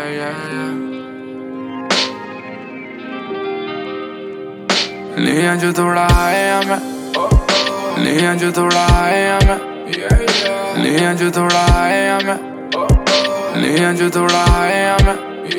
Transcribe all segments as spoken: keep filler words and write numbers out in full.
yeah, yeah, yeah. लिया जो थोड़ा आया मैं, लिया जो थोड़ा आया मैं, लिया जो थोड़ा आया मैं, लिया जो थोड़ा आया मैं।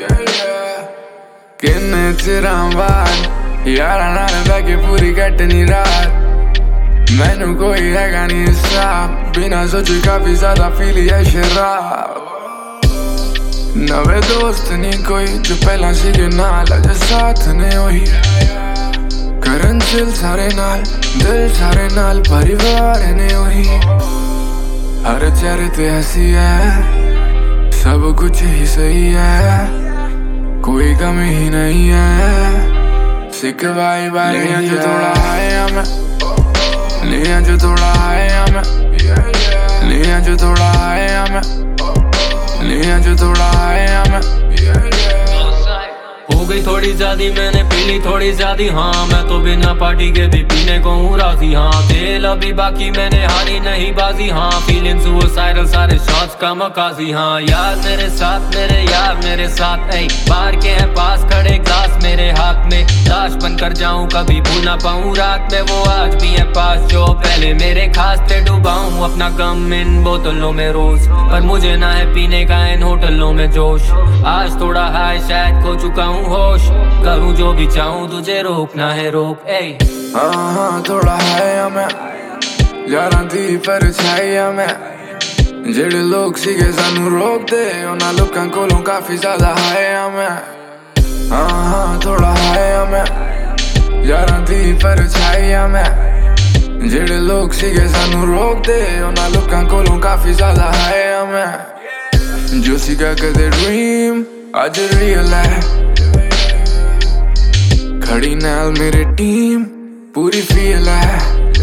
किन्ने चिरां बाद यारा नाल बैठ के पूरी कटनी रात, मैनू कोई हैगा नहीं हिसाब, बिना सोचे काफी ज्यादा फील है शराब। नवे दोस्त नहीं कोई जो पहला सीखे नाल, अज साथ ने वही करन चिल सारे नाल, दिल सारे नाल, परिवार ने वही। हर चेहरे पे हंसी है, सब कुछ ही सही है, कोई कमी ही नहीं है। सिक बाई बाई लिया जो थोड़ा आया मैं, लिया जो थोड़ा आया मैं, लिया जो थोड़ा आया मैं, लिया जो थोड़ा आया मैं। हो गई थोड़ी ज्यादा मैंने पी ली थोड़ी ज्यादा, हाँ मैं तो बिना पार्टी के भी पीने को हूँ राजी। हाँ तेल अभी बाकी मैंने हारी नहीं बाजी, हाँ फीलिंग सुसाइडल सारे शॉट्स का मकाजी। हाँ यार मेरे साथ मेरे यार मेरे साथ नहीं, बाहर के हैं पास खड़े ग्लास मेरे हाथ में, लाश बन कर जाऊं कभी भूल ना पाऊं रात में, वो आज भी है पास जो पहले मेरे खास थे। डुबाऊं अपना गम इन बोतलों में रोज, पर मुझे ना है पीने का इन होटलों में जोश। आज थोड़ा हाय शायद खो चुका हूँ होश, करूं जो भी चाहूं तुझे रोकना है रोक। ए हाँ हाँ थोड़ा है मैं, यारां दी परछाई मैं, जेड़े लोग सीगे सानू रोक दे उन्हां लोकां कोलों काफी ज्यादा है मैं। हाँ हाँ थोड़ा है मैं, यारां दी परछाई मैं, जेड़े लोग सीगे सानू रोक दे उन्हां लोकां कोलों काफी ज्यादा है मैं। जो सीगा कदे ड्रीम अज रियल है, खड़ी नाल मेरी टीम पूरी फील है,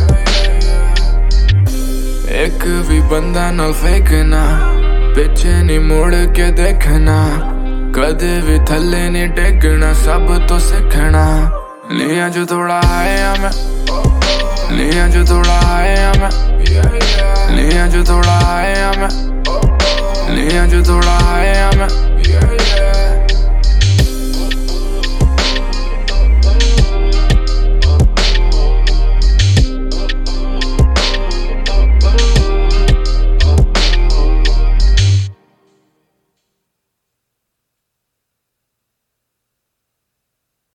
एक भी बंदा ना फेंकना, पीछे नहीं मुड़ के देखना, कदे भी थल्ले नहीं टेकना, सब तो सीखना। लिया जो थोड़ा आया मैं, लिया जो थोड़ा आया मैं, लिया जो थोड़ा आया मैं, लिया जो थोड़ा आया मैं।